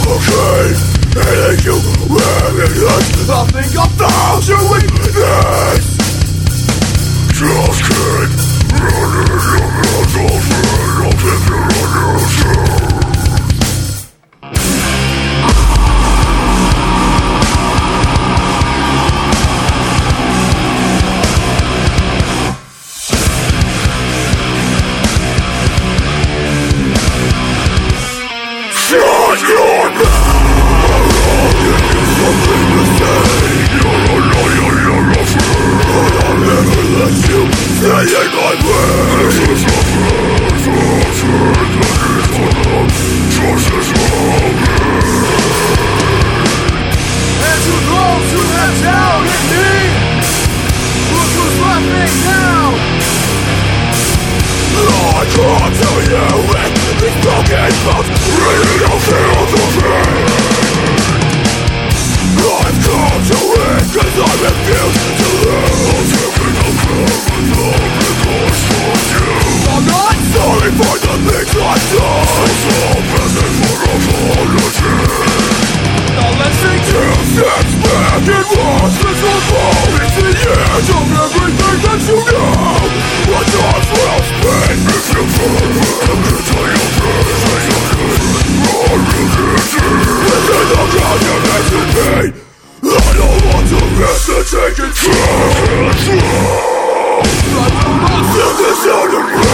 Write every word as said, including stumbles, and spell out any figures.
okay, and then you wearing it. I think I found your weakness. Just keep running your mouth open. I'll take you on your side. Shut your mouth! Something to say. You're a liar, you're a fool. I'll never let you stay in my way. This is a fact, a fact that is wrong. Trust is wrong. And to those who have doubted me, look who's laughing now. I can't tell you it. These broken bones really don't feel the pain. I've come to it cause I refuse to live. I'm taking a carbon all because for you. I'm not sorry for the things I've done. I'm so begging for apology. Now let's take two steps back and watch this unfold. It's the edge of everything that you know. What time will spend if you fall back into your presence again? Are you guilty? Within the ground you're missing me. I don't want to risk the taking chance. I will not send this out of me.